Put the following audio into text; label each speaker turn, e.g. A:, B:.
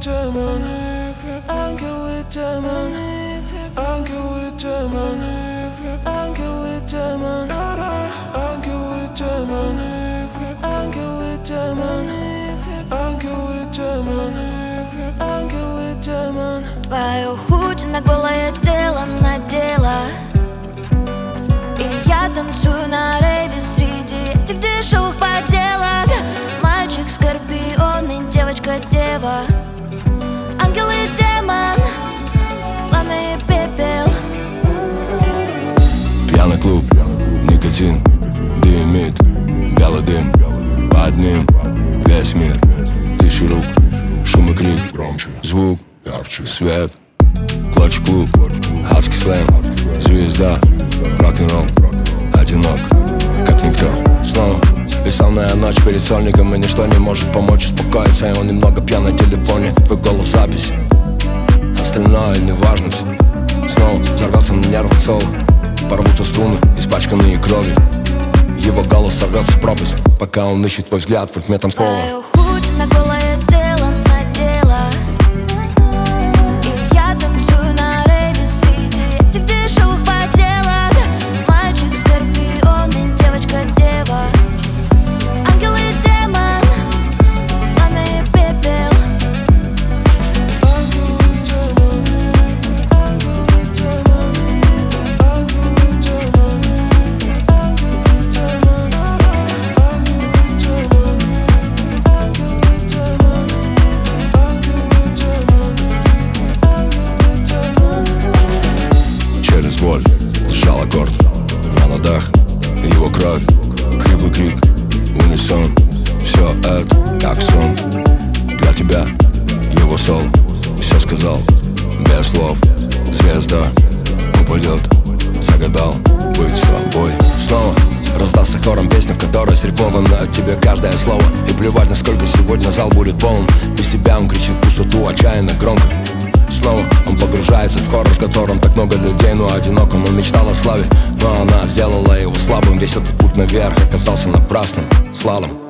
A: демоны, ангелы, демоны, ангелы, демоны, ангелы, демоны, ангелы, демоны, ангелы, демоны, ангелы, демоны, ангелы, демоны.
B: Твою худи на голое тело надела, и я танцую на рейве среди этих дешевых поделок. Мальчик скорпион и девочка-дева, ангел и демон, пламя и пепел.
C: Пьяный клуб, никотин, дымит, белый дым. Под ним весь мир, тысячи рук, шум и крик.
D: Громче,
C: звук,
D: ярче,
C: свет, клатч клуб, адский слэм, звезда, рок-н-ролл, одинок, как никто. Снова бессонная ночь перед сольником, и ничто не может помочь успокоиться. И он немного пьян на телефоне, твой голос запись, остальное не важно все. Снова взорвется на нервах соло, порвутся струны, испачканные кровью. Его голос сорвется в пропасть, пока он ищет твой взгляд в ритме танцпола.
B: Твою худи на голое тело надела, и я танцую на рейве среди этих дешевых поделок. Мальчик скорпион и девочка-дева, ангел и демон, пламя и пепел.
C: Через боль сжал аккорд, на ладах его кровь, хриплый крик, унисон. Все это как сон, для тебя его сол. Все сказал без слов, звезда упадет, загадал быть с тобой. Снова раздался хором песня, в которой срифмовано от тебя каждое слово. И плевать, насколько сегодня зал будет полон, без тебя он кричит в пустоту отчаянно громко. Снова он погружается в хоррор, в котором так много людей, но одиноком. Он мечтал о славе, но она сделала его слабым. Весь этот путь наверх оказался напрасным слалом.